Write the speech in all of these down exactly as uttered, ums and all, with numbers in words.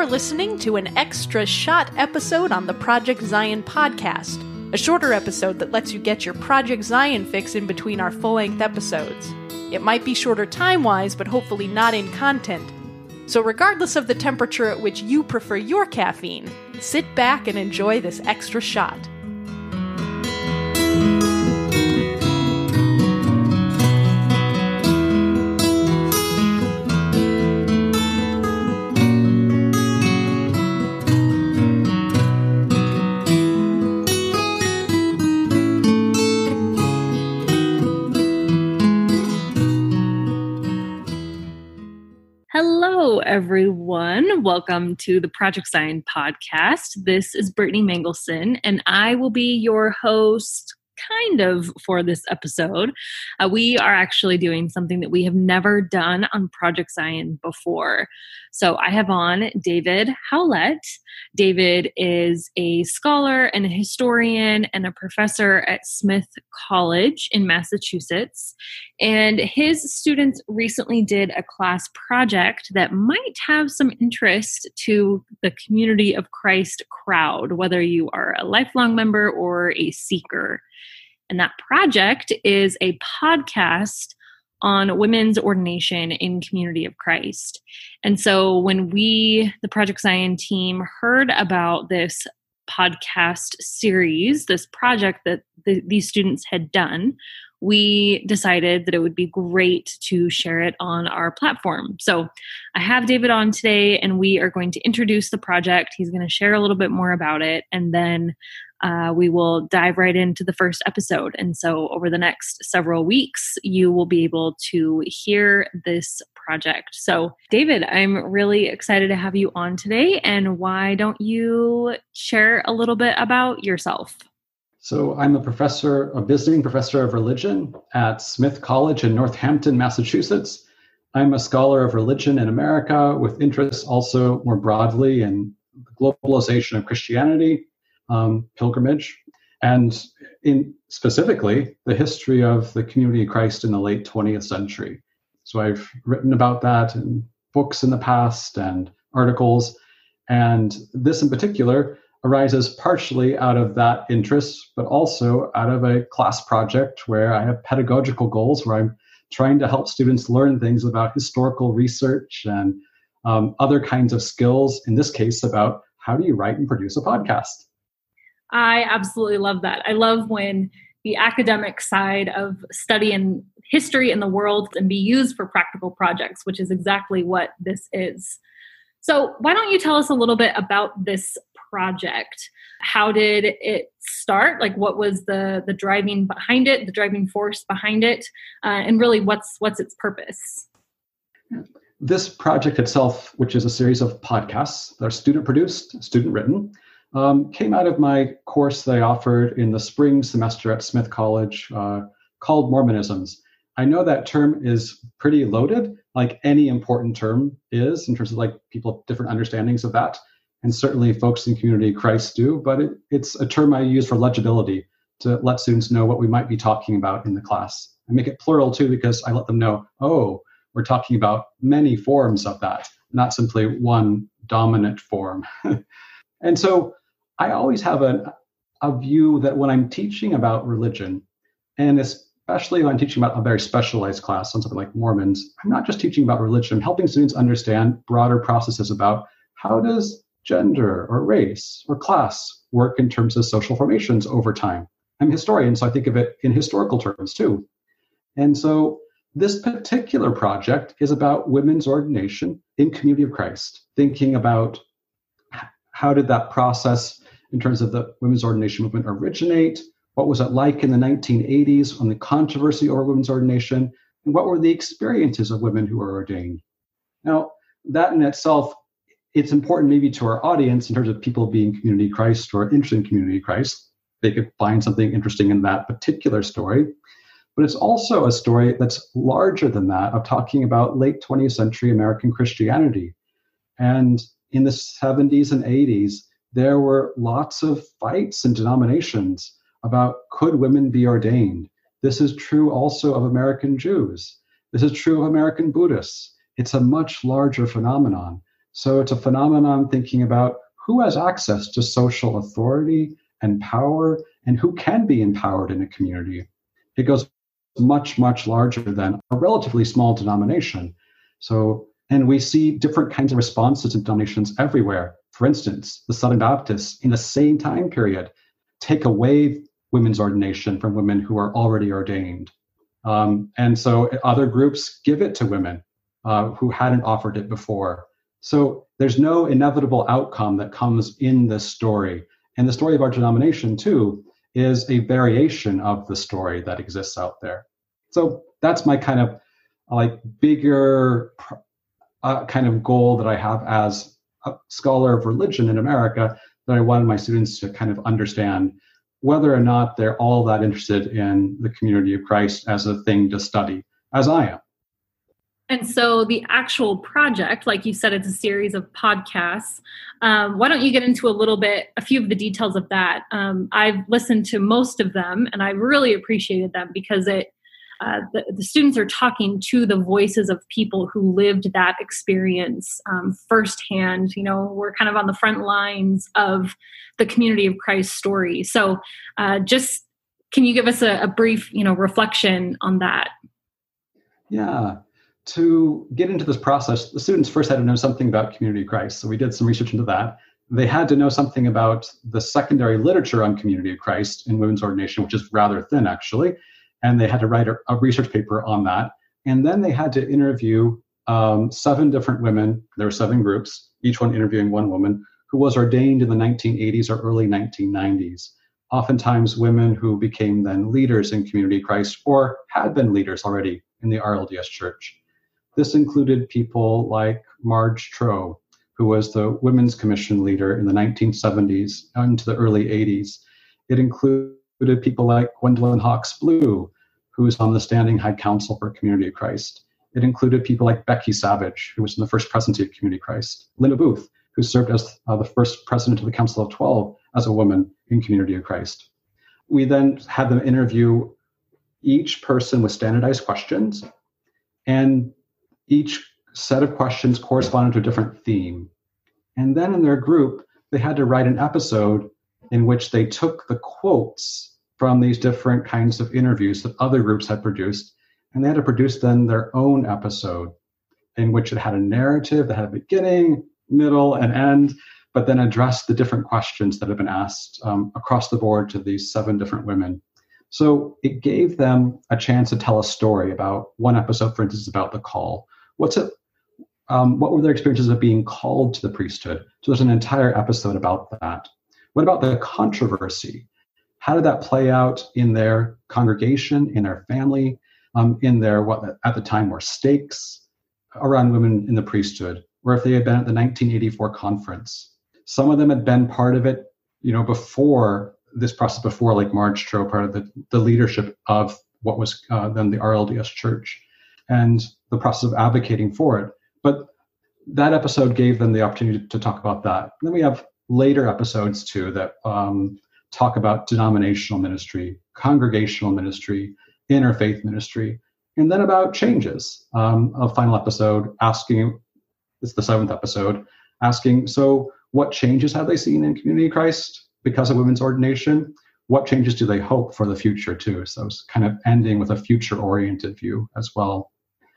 You're listening to an extra shot episode on the Project Zion podcast, a shorter episode that lets you get your Project Zion fix in between our full-length episodes. It might be shorter time-wise, but hopefully not in content. So regardless of the temperature at which you prefer your caffeine, sit back and enjoy this extra shot. Hello, everyone. Welcome to the Project Zion podcast. This is Brittany Mangelson, and I will be your host, kind of, for this episode. Uh, we are actually doing something that we have never done on Project Zion before. So I have on David Howlett. David is a scholar and a historian and a professor at Smith College in Massachusetts. And his students recently did a class project that might have some interest to the Community of Christ crowd, whether you are a lifelong member or a seeker. And that project is a podcast on women's ordination in Community of Christ. And so when we, the Project Zion team, heard about this podcast series, this project that the, these students had done, we decided that it would be great to share it on our platform. So I have David on today, and we are going to introduce the project. He's going to share a little bit more about it, and then Uh, we will dive right into the first episode. And so over the next several weeks, you will be able to hear this project. So David, I'm really excited to have you on today. And why don't you share a little bit about yourself? So I'm a professor, a visiting professor of religion at Smith College in Northampton, Massachusetts. I'm a scholar of religion in America with interests also more broadly in globalization of Christianity, Um, pilgrimage, and in specifically the history of the Community of Christ in the late twentieth century. So I've written about that in books in the past and articles, and this in particular arises partially out of that interest, but also out of a class project where I have pedagogical goals where I'm trying to help students learn things about historical research and um, other kinds of skills, in this case about how do you write and produce a podcast. I absolutely love that. I love when the academic side of study and history in the world can be used for practical projects, which is exactly what this is. So why don't you tell us a little bit about this project? How did it start? Like, what was the, the driving behind it, the driving force behind it, uh, and really what's what's its purpose? This project itself, which is a series of podcasts that are student-produced, student-written, Um, came out of my course that I offered in the spring semester at Smith College uh, called Mormonisms. I know that term is pretty loaded, like any important term is, in terms of like people have different understandings of that. And certainly folks in Community of Christ do, but it, it's a term I use for legibility to let students know what we might be talking about in the class. I make it plural too, because I let them know, oh, we're talking about many forms of that, not simply one dominant form. And so I always have a, a view that when I'm teaching about religion, and especially when I'm teaching about a very specialized class on something like Mormons, I'm not just teaching about religion, I'm helping students understand broader processes about how does gender or race or class work in terms of social formations over time. I'm a historian, so I think of it in historical terms too. And so this particular project is about women's ordination in Community of Christ, thinking about how did that process in terms of the women's ordination movement originate? What was it like in the nineteen eighties on the controversy over women's ordination? And what were the experiences of women who were ordained? Now, that in itself, it's important maybe to our audience in terms of people being Community of Christ or interested in Community of Christ. They could find something interesting in that particular story. But it's also a story that's larger than that, of talking about late twentieth century American Christianity. And in the seventies and eighties, there were lots of fights and denominations about could women be ordained. This is true also of American Jews. This is true of American Buddhists. It's a much larger phenomenon. So it's a phenomenon thinking about who has access to social authority and power and who can be empowered in a community. It goes much, much larger than a relatively small denomination. So, and we see different kinds of responses to denominations everywhere. For instance, the Southern Baptists in the same time period take away women's ordination from women who are already ordained. Um, and so other groups give it to women uh, who hadn't offered it before. So there's no inevitable outcome that comes in this story. And the story of our denomination, too, is a variation of the story that exists out there. So that's my kind of like bigger uh, kind of goal that I have as a scholar of religion in America, that I wanted my students to kind of understand whether or not they're all that interested in the community of Christ as a thing to study, as I am. And so the actual project, like you said, it's a series of podcasts. Um, why don't you get into a little bit, a few of the details of that? Um, I've listened to most of them, and I really appreciated them because it uh, the, the students are talking to the voices of people who lived that experience um, firsthand. You know, we're kind of on the front lines of the community of Christ story. So uh, just can you give us a, a brief, you know, reflection on that? Yeah. To get into this process, the students first had to know something about Community of Christ. So we did some research into that. They had to know something about the secondary literature on Community of Christ in women's ordination, which is rather thin, actually. And they had to write a, a research paper on that. And then they had to interview um, seven different women. There were seven groups, each one interviewing one woman who was ordained in the nineteen eighties or early nineteen nineties. Oftentimes women who became then leaders in Community of Christ or had been leaders already in the R L D S Church. This included people like Marge Troe, who was the Women's Commission leader in the nineteen seventies into the early eighties. It included people like Gwendolyn Hawkes Blue, who's on the Standing High Council for Community of Christ. It included people like Becky Savage, who was in the first presidency of Community of Christ. Linda Booth, who served as uh, the first president of the Council of Twelve as a woman in Community of Christ. We then had them interview each person with standardized questions, and each set of questions corresponded to a different theme. And then in their group, they had to write an episode in which they took the quotes from these different kinds of interviews that other groups had produced, and they had to produce then their own episode in which it had a narrative that had a beginning, middle, and end, but then addressed the different questions that had been asked um, across the board to these seven different women. So it gave them a chance to tell a story about one episode, for instance, about the call. What's it? Um, what were their experiences of being called to the priesthood? So there's an entire episode about that. What about the controversy? How did that play out in their congregation, in their family, um, in their what at the time were stakes around women in the priesthood, or if they had been at the nineteen eighty-four conference? Some of them had been part of it, you know, before this process, before like Marge Troe, part of the, the leadership of what was uh, then the R L D S Church, and the process of advocating for it. But that episode gave them the opportunity to talk about that. And then we have later episodes too that um, talk about denominational ministry, congregational ministry, interfaith ministry, and then about changes. Um, a final episode asking, it's the seventh episode, asking, so what changes have they seen in Community of Christ because of women's ordination? What changes do they hope for the future too? So it's kind of ending with a future-oriented view as well.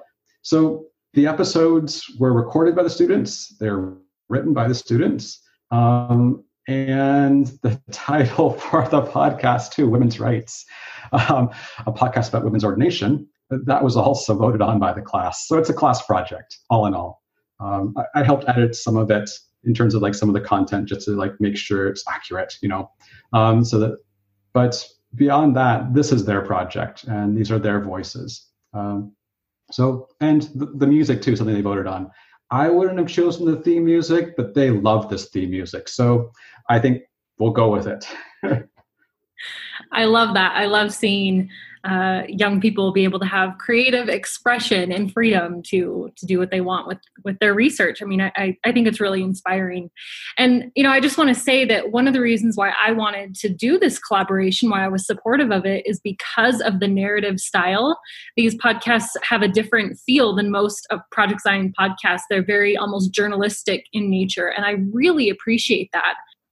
So the episodes were recorded by the students. They're written by the students. Um, and the title for the podcast too, Women's Rights, um, a podcast about women's ordination, that was also voted on by the class. So it's a class project, all in all. Um, I, I helped edit some of it in terms of like some of the content just to like make sure it's accurate, you know. Um, so that, but beyond that, this is their project and these are their voices. Um, so, and the, the music too, something they voted on. I wouldn't have chosen the theme music, but they love this theme music. So I think we'll go with it. I love that. I love seeing uh, young people be able to have creative expression and freedom to to do what they want with with their research. I mean, I, I think it's really inspiring. And, you know, I just want to say that one of the reasons why I wanted to do this collaboration, why I was supportive of it, is because of the narrative style. These podcasts have a different feel than most of Project Zion podcasts. They're very almost journalistic in nature, and I really appreciate that.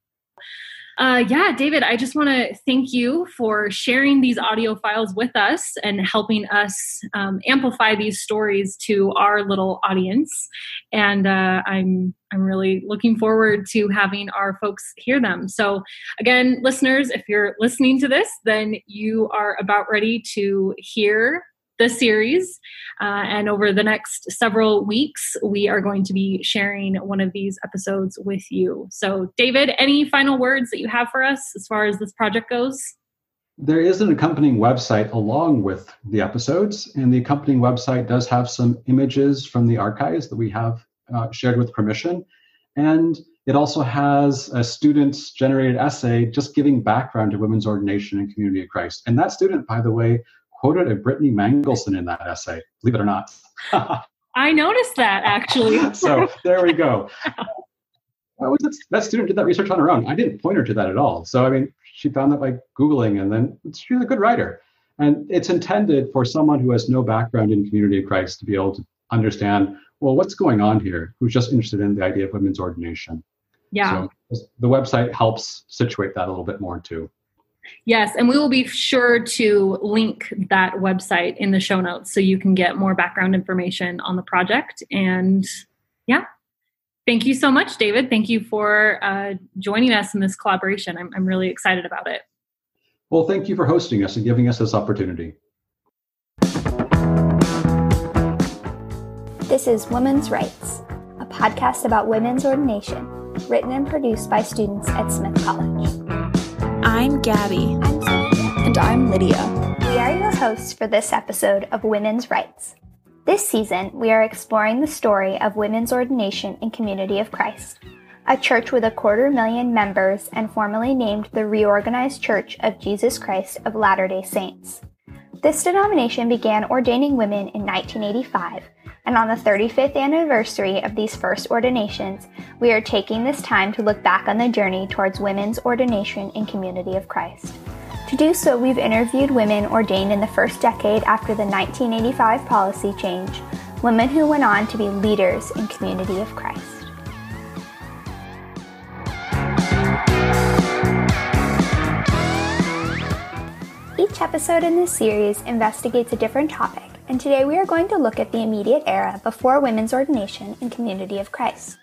Uh, yeah, David, I just want to thank you for sharing these audio files with us and helping us um, amplify these stories to our little audience. And uh, I'm I'm really looking forward to having our folks hear them. So again, listeners, if you're listening to this, then you are about ready to hear the series. Uh, and over the next several weeks, we are going to be sharing one of these episodes with you. So, David, any final words that you have for us as far as this project goes? There is an accompanying website along with the episodes, and the accompanying website does have some images from the archives that we have uh, shared with permission. And it also has a student's generated essay just giving background to women's ordination and Community of Christ. And that student, by the way, quoted a Brittany Mangelson in that essay, believe it or not. I noticed that, actually. So there we go. That student did that research on her own. I didn't point her to that at all. So, I mean, she found that by Googling, and then she's a good writer. And it's intended for someone who has no background in Community of Christ to be able to understand, well, what's going on here, who's just interested in the idea of women's ordination. Yeah. So the website helps situate that a little bit more, too. Yes, and we will be sure to link that website in the show notes so you can get more background information on the project. And yeah, thank you so much, David. Thank you for uh, joining us in this collaboration. I'm, I'm really excited about it. Well, thank you for hosting us and giving us this opportunity. This is Women's Rights, a podcast about women's ordination, written and produced by students at Smith College. I'm Gabby. I'm Sophia. And I'm Lydia. We are your hosts for this episode of Women's Rights. This season, we are exploring the story of women's ordination in Community of Christ, a church with a quarter million members and formerly named the Reorganized Church of Jesus Christ of Latter-day Saints. This denomination began ordaining women in nineteen eighty-five, and on the thirty-fifth anniversary of these first ordinations, we are taking this time to look back on the journey towards women's ordination in Community of Christ. To do so, we've interviewed women ordained in the first decade after the nineteen eighty-five policy change, women who went on to be leaders in Community of Christ. Each episode in this series investigates a different topic, and today we are going to look at the immediate era before women's ordination in Community of Christ.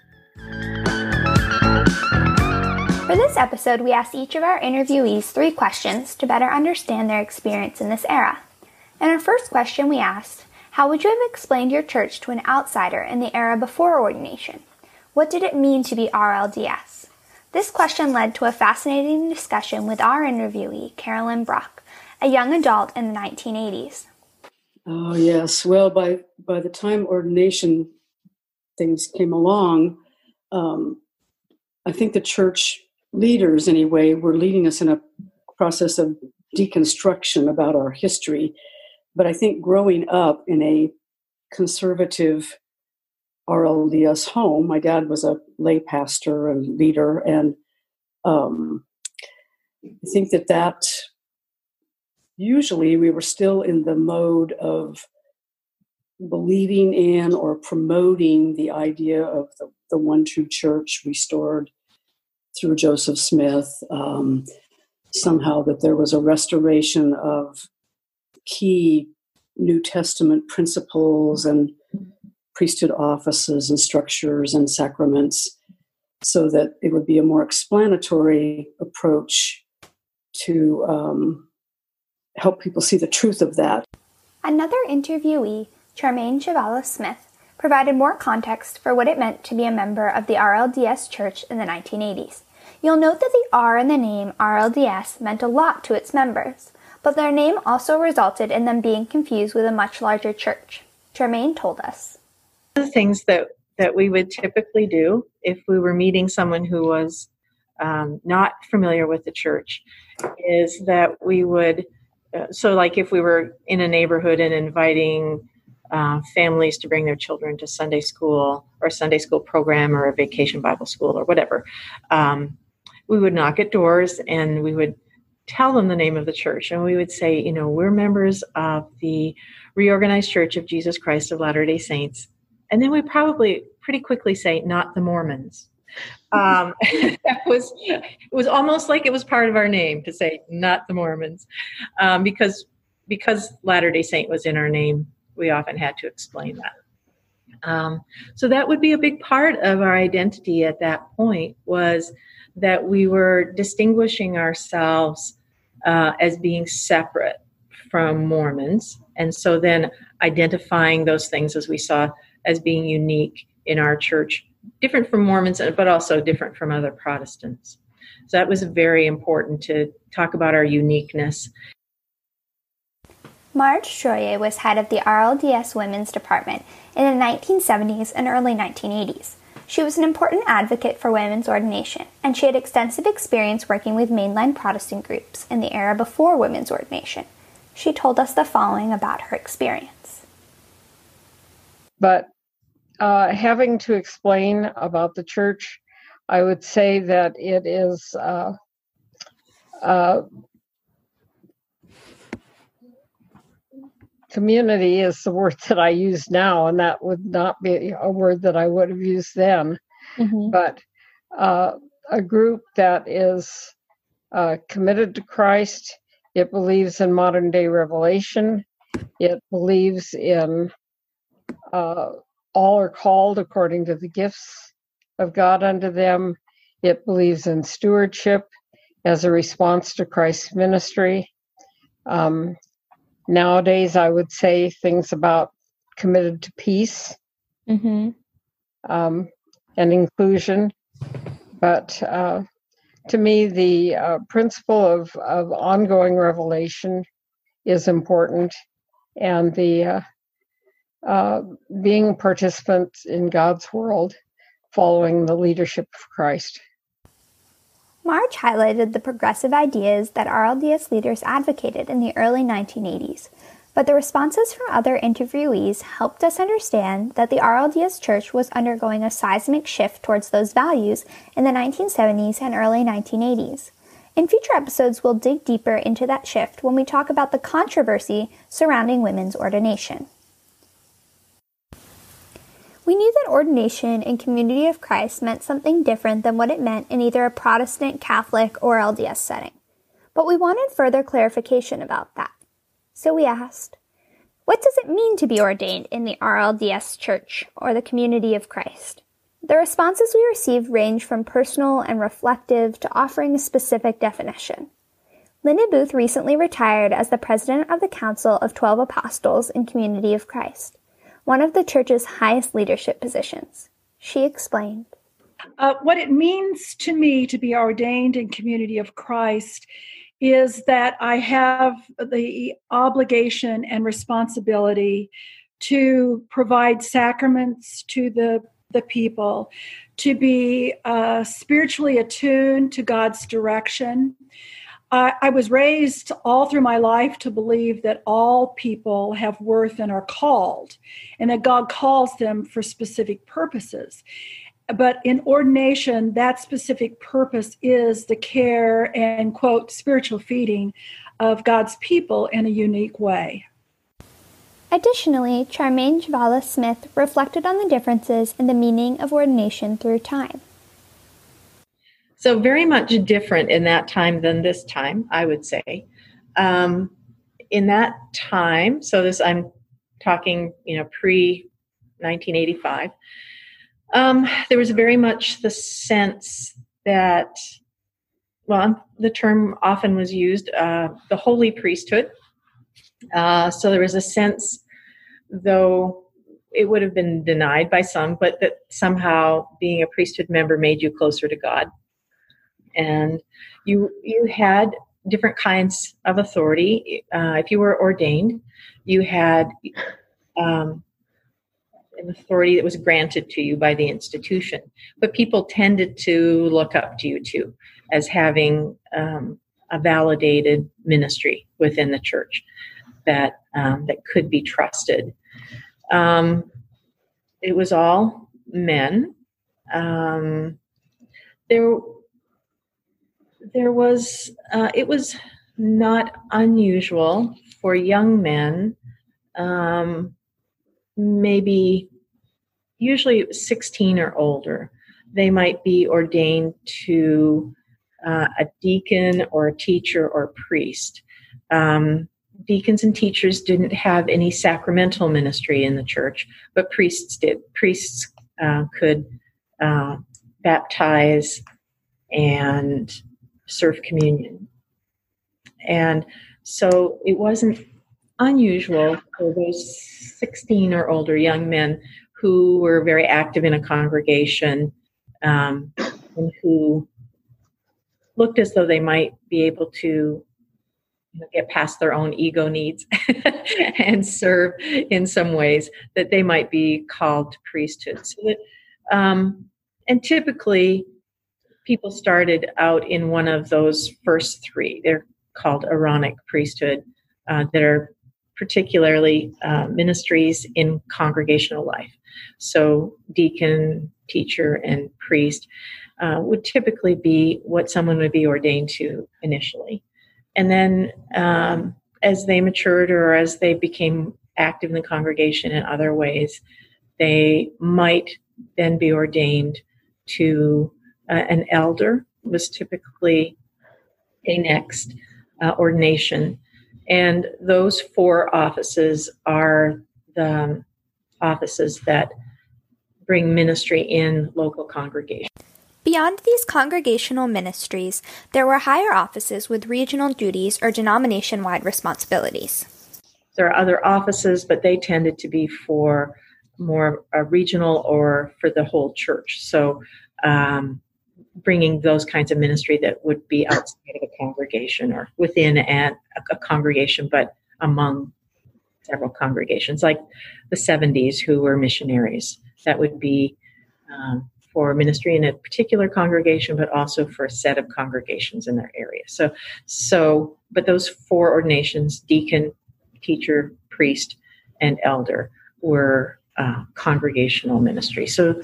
For this episode, we asked each of our interviewees three questions to better understand their experience in this era. In our first question, we asked, how would you have explained your church to an outsider in the era before ordination? What did it mean to be R L D S? This question led to a fascinating discussion with our interviewee, Carolyn Brock, a young adult in the nineteen eighties. Oh, yes. Well, by, by the time ordination things came along, um, I think the church leaders, anyway, were leading us in a process of deconstruction about our history. But I think growing up in a conservative R L D S home, my dad was a lay pastor and leader, and um, I think that that usually we were still in the mode of believing in or promoting the idea of the, the one true church restored through Joseph Smith, um, somehow that there was a restoration of key New Testament principles and priesthood offices and structures and sacraments, so that it would be a more explanatory approach to um, help people see the truth of that. Another interviewee, Charmaine Chavalas Smith, provided more context for what it meant to be a member of the R L D S Church in the nineteen eighties. You'll note that the R in the name R L D S meant a lot to its members, but their name also resulted in them being confused with a much larger church. Charmaine told us. One of the things that, that we would typically do if we were meeting someone who was um, not familiar with the church is that we would uh, so like if we were in a neighborhood and inviting uh, families to bring their children to Sunday school or Sunday school program or a vacation Bible school or whatever, um, we would knock at doors and we would tell them the name of the church. And we would say, you know, we're members of the Reorganized Church of Jesus Christ of Latter-day Saints. And then we probably pretty quickly say, not the Mormons. Um, that was, it was almost like it was part of our name to say, not the Mormons. Um, because, because Latter-day Saint was in our name, we often had to explain that. Um, so that would be a big part of our identity at that point, was that we were distinguishing ourselves uh, as being separate from Mormons. And so then identifying those things, as we saw, as being unique in our church, different from Mormons, but also different from other Protestants. So that was very important to talk about our uniqueness. Marge Troyer was head of the R L D S Women's Department in the nineteen seventies and early nineteen eighties. She was an important advocate for women's ordination, and she had extensive experience working with mainline Protestant groups in the era before women's ordination. She told us the following about her experience. But uh, having to explain about the church, I would say that it is uh, uh, community is the word that I use now, and that would not be a word that I would have used then. Mm-hmm. But uh, a group that is uh, committed to Christ, it believes in modern day revelation, it believes in uh, all are called according to the gifts of God unto them, it believes in stewardship as a response to Christ's ministry. Um, Nowadays, I would say things about committed to peace mm-hmm. um, and inclusion. But uh, to me, the uh, principle of, of ongoing revelation is important, and the uh, uh, being a participant in God's world, following the leadership of Christ. Marge highlighted the progressive ideas that R L D S leaders advocated in the early nineteen eighties, but the responses from other interviewees helped us understand that the R L D S Church was undergoing a seismic shift towards those values in the nineteen seventies and early nineteen eighties. In future episodes, we'll dig deeper into that shift when we talk about the controversy surrounding women's ordination. We knew that ordination in Community of Christ meant something different than what it meant in either a Protestant, Catholic, or L D S setting. But we wanted further clarification about that. So we asked, what does it mean to be ordained in the R L D S Church or the Community of Christ? The responses we received range from personal and reflective to offering a specific definition. Linda Booth recently retired as the president of the Council of Twelve Apostles in Community of Christ, one of the church's highest leadership positions. She explained. Uh, what it means to me to be ordained in Community of Christ is that I have the obligation and responsibility to provide sacraments to the, the people, to be uh, spiritually attuned to God's direction. I, I was raised all through my life to believe that all people have worth and are called, and that God calls them for specific purposes. But in ordination, that specific purpose is the care and, quote, spiritual feeding of God's people in a unique way. Additionally, Charmaine Chavala Smith reflected on the differences in the meaning of ordination through time. So very much different in that time than this time, I would say. Um, in that time, so this I'm talking, you know, pre nineteen eighty-five, um, there was very much the sense that, well, the term often was used, uh, the holy priesthood. Uh, so there was a sense, though it would have been denied by some, but that somehow being a priesthood member made you closer to God. And you you had different kinds of authority. Uh, if you were ordained, you had um, an authority that was granted to you by the institution. But people tended to look up to you too, as having um, a validated ministry within the church that um, that could be trusted. Um, it was all men. Um, there, there was. Uh, it was not unusual for young men, um, maybe usually sixteen or older. They might be ordained to uh, a deacon or a teacher or priest. Um, deacons and teachers didn't have any sacramental ministry in the church, but priests did. Priests uh, could uh, baptize and serve communion. And so it wasn't unusual for those sixteen or older young men who were very active in a congregation um, and who looked as though they might be able to you know, get past their own ego needs and serve in some ways, that they might be called to priesthood. So that, um, and typically, people started out in one of those first three. They're called Aaronic priesthood, uh, that are particularly uh, ministries in congregational life. So deacon, teacher, and priest uh, would typically be what someone would be ordained to initially. And then um, as they matured or as they became active in the congregation in other ways, they might then be ordained to uh, an elder, was typically a next uh, ordination. And those four offices are the offices that bring ministry in local congregations. Beyond these congregational ministries, there were higher offices with regional duties or denomination-wide responsibilities. There are other offices, but they tended to be for more uh, regional or for the whole church. So um, bringing those kinds of ministry that would be outside of a congregation or within an, a, a congregation, but among several congregations, like the seventies who were missionaries. That would be um, for ministry in a particular congregation, but also for a set of congregations in their area. So, so, but those four ordinations, deacon, teacher, priest, and elder, were uh, congregational ministry. So,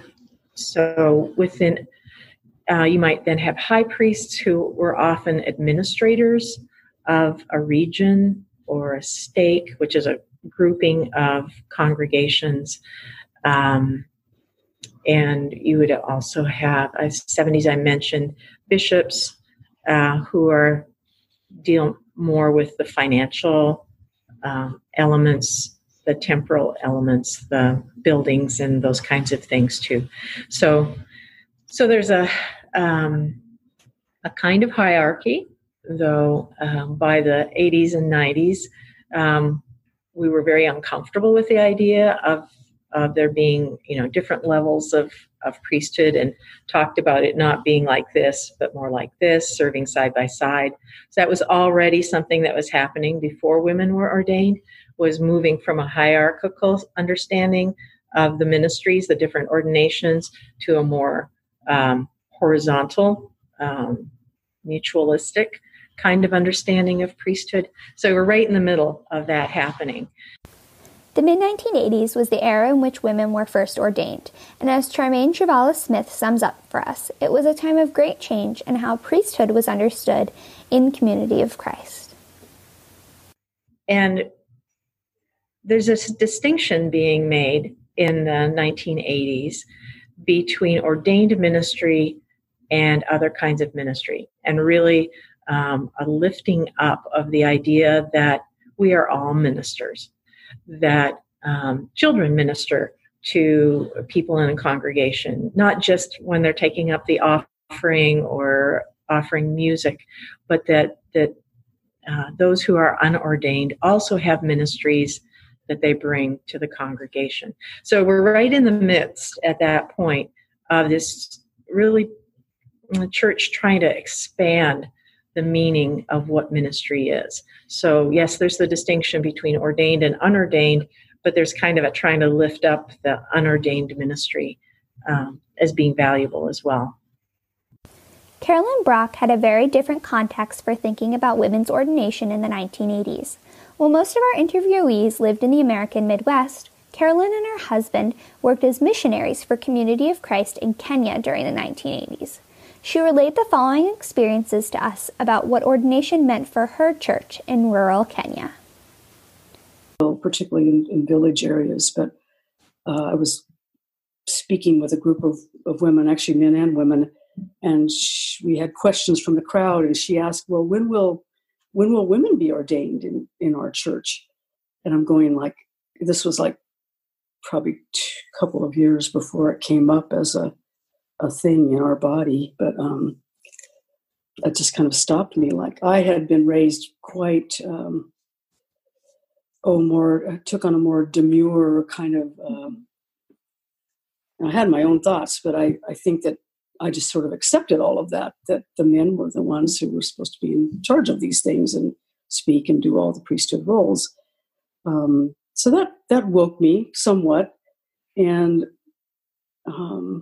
so within, uh, you might then have high priests who were often administrators of a region or a stake, which is a grouping of congregations. Um, and you would also have, uh, seventies I mentioned, bishops uh, who are deal more with the financial um, elements, the temporal elements, the buildings, and those kinds of things too. So, so there's a um, a kind of hierarchy, though. Um, by the eighties and nineties, um, we were very uncomfortable with the idea of of there being, you know, different levels of of priesthood, and talked about it not being like this, but more like this, serving side by side. So that was already something that was happening before women were ordained, was moving from a hierarchical understanding of the ministries, the different ordinations, to a more um, horizontal, um, mutualistic kind of understanding of priesthood. So we're right in the middle of that happening. The mid nineteen eighties was the era in which women were first ordained, and as Charmaine Travala-Smith sums up for us, it was a time of great change in how priesthood was understood in Community of Christ. And there's a distinction being made in the nineteen eighties between ordained ministry and other kinds of ministry, and really um, a lifting up of the idea that we are all ministers, that um, children minister to people in a congregation, not just when they're taking up the offering or offering music, but that that uh, those who are unordained also have ministries that they bring to the congregation. So we're right in the midst at that point of this really the church trying to expand the meaning of what ministry is. So yes, there's the distinction between ordained and unordained, but there's kind of a trying to lift up the unordained ministry um, as being valuable as well. Carolyn Brock had a very different context for thinking about women's ordination in the nineteen eighties. While most of our interviewees lived in the American Midwest, Carolyn and her husband worked as missionaries for Community of Christ in Kenya during the nineteen eighties. She relayed the following experiences to us about what ordination meant for her church in rural Kenya. Well, particularly in, in village areas, but uh, I was speaking with a group of, of women, actually men and women, and she, we had questions from the crowd, and she asked, well, when will when will women be ordained in, in our church? And I'm going like, this was like probably a couple of years before it came up as a a thing in our body, but um, that just kind of stopped me. Like I had been raised quite, um, oh, more, took on a more demure kind of, um, I had my own thoughts, but I, I think that I just sort of accepted all of that, that the men were the ones who were supposed to be in charge of these things and speak and do all the priesthood roles. Um, so that, that woke me somewhat. And, um,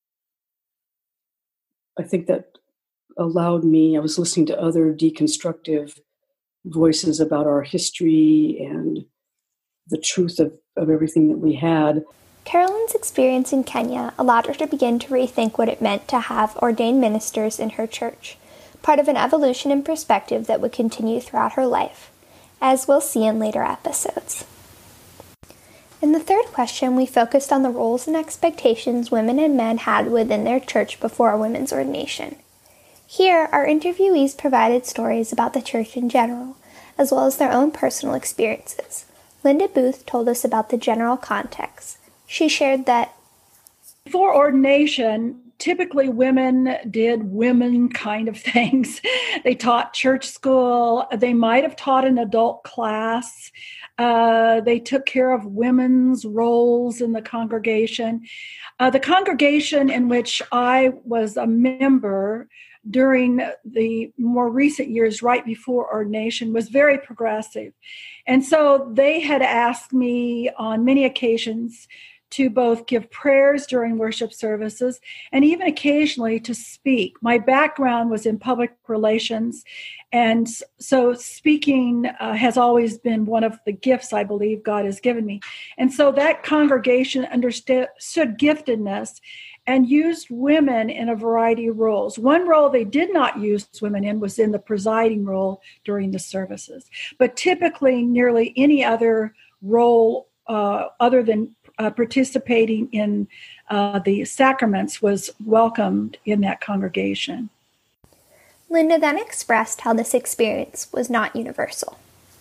I think that allowed me, I was listening to other deconstructive voices about our history and the truth of, of everything that we had. Carolyn's experience in Kenya allowed her to begin to rethink what it meant to have ordained ministers in her church, part of an evolution in perspective that would continue throughout her life, as we'll see in later episodes. In the third question, we focused on the roles and expectations women and men had within their church before women's ordination. Here, our interviewees provided stories about the church in general, as well as their own personal experiences. Linda Booth told us about the general context. She shared that before ordination, typically women did women kind of things. They taught church school. They might have taught an adult class. Uh, they took care of women's roles in the congregation. Uh, the congregation in which I was a member during the more recent years, right before ordination, was very progressive. And so they had asked me on many occasions to both give prayers during worship services and even occasionally to speak. My background was in public relations, and so speaking uh, has always been one of the gifts I believe God has given me. And so that congregation understood giftedness and used women in a variety of roles. One role they did not use women in was in the presiding role during the services. But typically, nearly any other role uh, other than Uh, participating in uh, the sacraments was welcomed in that congregation. Linda then expressed how this experience was not universal.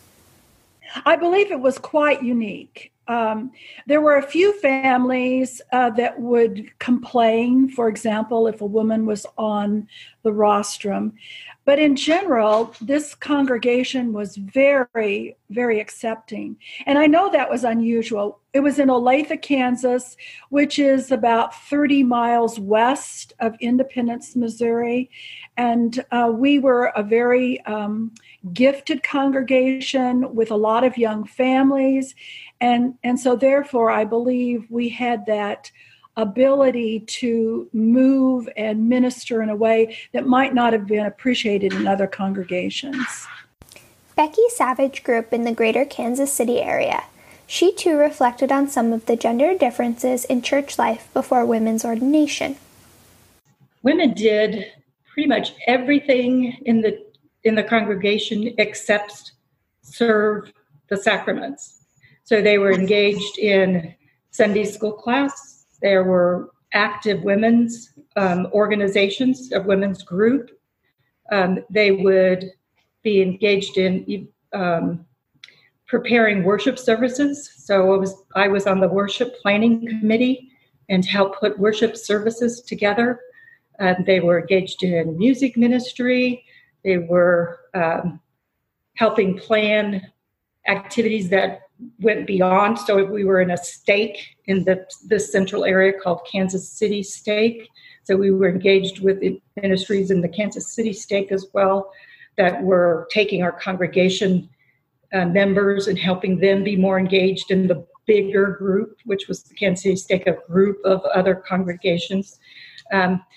I believe it was quite unique. Um, there were a few families uh, that would complain, for example, if a woman was on the rostrum. But in general, this congregation was very, very accepting. And I know that was unusual. It was in Olathe, Kansas, which is about thirty miles west of Independence, Missouri. And uh, we were a very um, gifted congregation with a lot of young families. And, and so therefore, I believe we had that ability to move and minister in a way that might not have been appreciated in other congregations. Becky Savage grew up in the greater Kansas City area. She too reflected on some of the gender differences in church life before women's ordination. Women did pretty much everything in the in the congregation except serve the sacraments. So they were engaged in Sunday school class. There were active women's um, organizations, a women's group. Um, they would be engaged in um, preparing worship services. So it was, I was on the worship planning committee and helped put worship services together. Uh, they were engaged in music ministry. They were um, helping plan activities that went beyond. So we were in a stake in the this central area called Kansas City Stake. So we were engaged with ministries in the Kansas City Stake as well that were taking our congregation uh, members and helping them be more engaged in the bigger group, which was the Kansas City Stake, a group of other congregations. Um,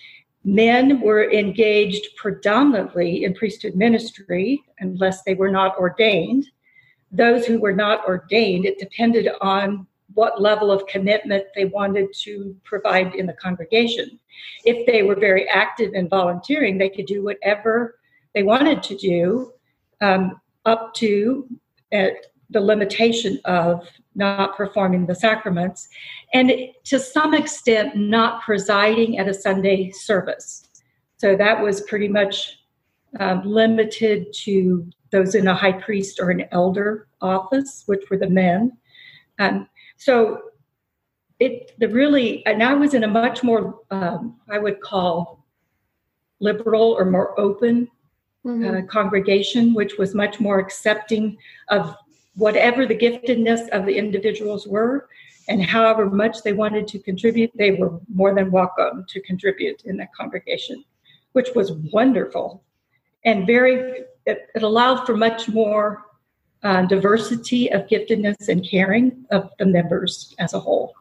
Men were engaged predominantly in priesthood ministry unless they were not ordained. Those who were not ordained, it depended on what level of commitment they wanted to provide in the congregation. If they were very active and volunteering, they could do whatever they wanted to do, um, up to uh, the limitation of not performing the sacraments, and to some extent not presiding at a Sunday service. So that was pretty much um, limited to those in a high priest or an elder office, which were the men. Um, so it the really, and I was in a much more, um, I would call liberal or more open mm-hmm. uh, congregation, which was much more accepting of whatever the giftedness of the individuals were, and however much they wanted to contribute, they were more than welcome to contribute in that congregation, which was wonderful. And very, it, it allowed for much more uh, diversity of giftedness and caring of the members as a whole.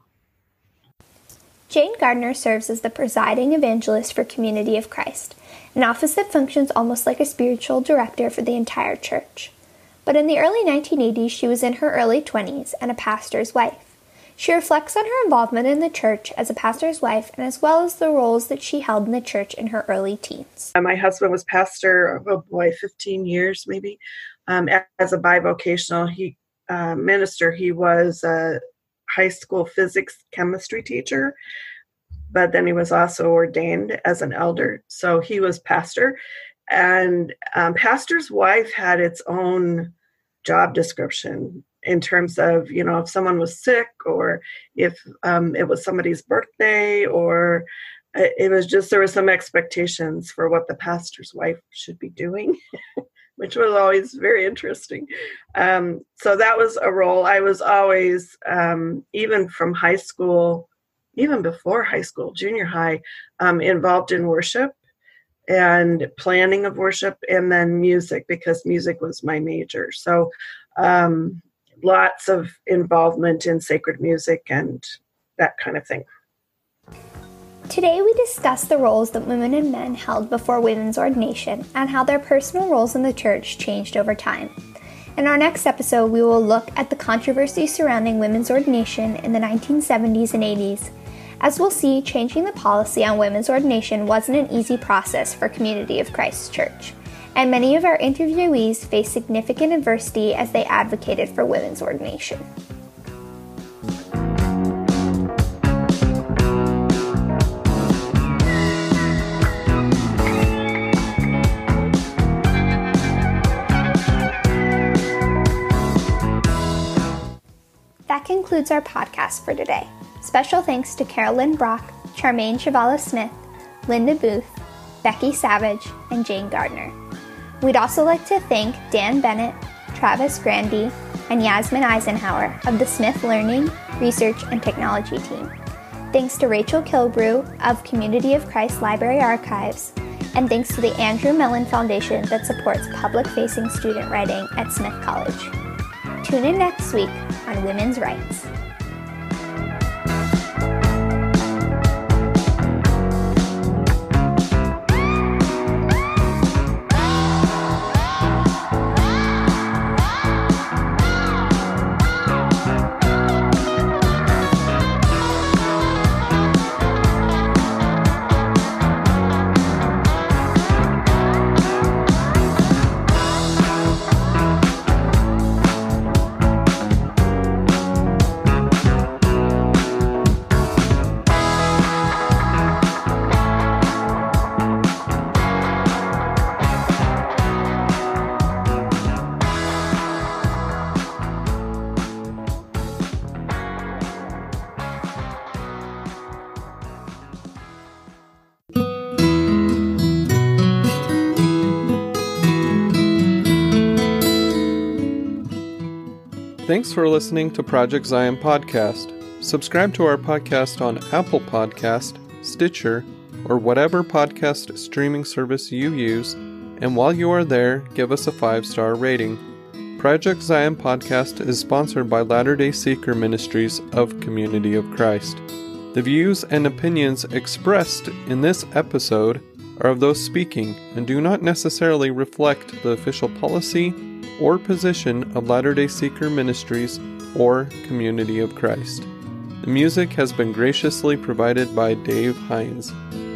Jane Gardner serves as the presiding evangelist for Community of Christ, an office that functions almost like a spiritual director for the entire church. But in the early nineteen eighties, she was in her early twenties and a pastor's wife. She reflects on her involvement in the church as a pastor's wife, and as well as the roles that she held in the church in her early teens. My husband was pastor, oh boy, fifteen years maybe. Um, as a bivocational he, uh, minister, he was a high school physics chemistry teacher, but then he was also ordained as an elder. So he was pastor. And um, pastor's wife had its own job description in terms of, you know, if someone was sick or if um, it was somebody's birthday, or it was just, there were some expectations for what the pastor's wife should be doing, which was always very interesting. Um, so that was a role. I was always, um, even from high school, even before high school, junior high, um, involved in worship and planning of worship, and then music, because music was my major. So um, lots of involvement in sacred music and that kind of thing. Today we discuss the roles that women and men held before women's ordination and how their personal roles in the church changed over time. In our next episode, we will look at the controversy surrounding women's ordination in the nineteen seventies and eighties. As we'll see, changing the policy on women's ordination wasn't an easy process for Community of Christ Church, and many of our interviewees faced significant adversity as they advocated for women's ordination. That concludes our podcast for today. Special thanks to Carolyn Brock, Charmaine Chavala-Smith, Linda Booth, Becky Savage, and Jane Gardner. We'd also like to thank Dan Bennett, Travis Grandy, and Yasmin Eisenhower of the Smith Learning, Research, and Technology team. Thanks to Rachel Kilbrew of Community of Christ Library Archives, and thanks to the Andrew Mellon Foundation that supports public-facing student writing at Smith College. Tune in next week on Women's Rights. Thanks for listening to Project Zion Podcast. Subscribe to our podcast on Apple Podcast, Stitcher, or whatever podcast streaming service you use, and while you are there, give us a five-star rating. Project Zion Podcast is sponsored by Latter-day Seeker Ministries of Community of Christ. The views and opinions expressed in this episode are of those speaking and do not necessarily reflect the official policy or position of Latter-day Seeker Ministries or Community of Christ. The music has been graciously provided by Dave Hines.